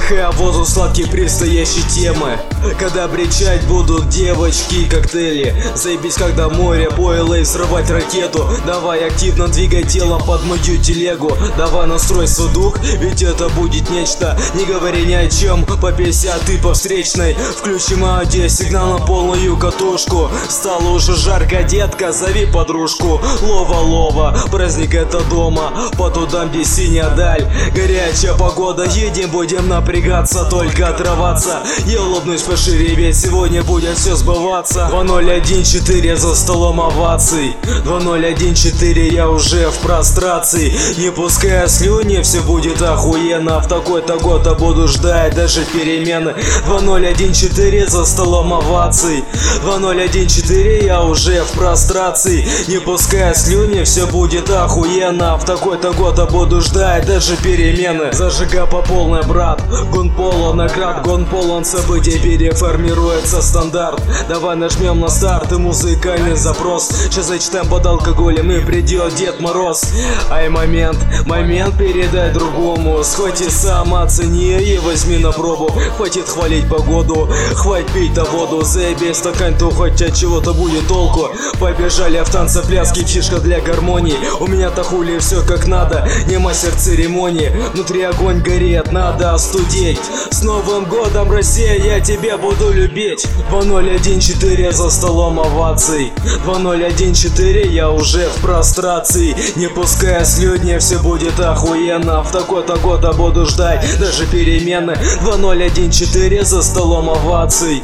Вдыхая воздух сладких предстоящей темы, когда бричать будут девочки и коктейли. Заебись, когда море пойло и взрывать ракету. Давай активно двигай телом под мою телегу. Давай настрой свой дух, ведь это будет нечто. Не говори ни о чем, по 50 ты по встречной. Включим аудиосигнал на полную катушку. Стало уже жарко, детка, зови подружку. Лова-лова, праздник это дома, по тудам, где синяя даль. Горячая погода, едем, будем напрягаться, только отрываться. Я улыбнусь пошире, ведь сегодня будет все сбываться. 2014 за столом оваций. 2014 я уже в прострации. Не пуская слюни, все будет охуенно. В такой-то год я буду ждать даже перемены. 2014 за столом оваций. 2014 я уже в прострации. Не пуская слюни, все будет охуенно. В такой-то год я буду ждать даже перемены. Зажигай по полной, брат. Гон полон наград, гон полон событий, переформируется стандарт. Давай нажмем на старт и музыкальный запрос. Сейчас зачитаем под алкоголем и придет Дед Мороз. Ай, момент передай другому. Схвати сам, оцени и возьми на пробу. Хватит хвалить погоду, хватит пить-то воду. Заебей стакан, то хоть от чего-то будет толку. Побежали в танце, пляски, фишка для гармонии. У меня-то хули все как надо, не мастер церемонии. Внутри огонь горит, надо остудить. С Новым годом, Россия, я тебя буду любить. 2014 за столом оваций. 2014 я уже в прострации. Не пуская слюни, все будет охуенно. В такой-то год я буду ждать даже перемены. 2014 за столом оваций.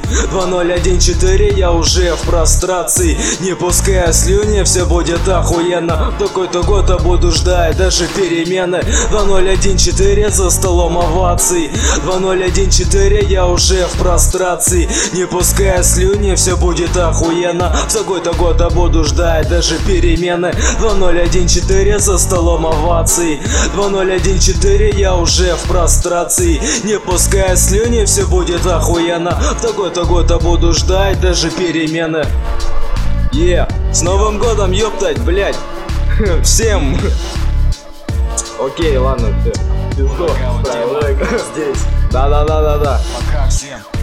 2014 я уже в прострации. Не пуская слюни, все будет охуенно. В такой-то год я буду ждать даже перемены. 2014 за столом оваций. 2014 я уже в прострации. Не пуская слюни, все будет охуенно. В такой-то год я буду ждать даже перемены. 2014 за столом оваций. 2014 я уже в прострации. Не пуская слюни, все будет охуенно. В такой-то год я буду ждать даже перемены. С Новым годом, ёптать, блять. Всем. Окей, ладно, все. Пиздос. Здесь. Да. Пока всем.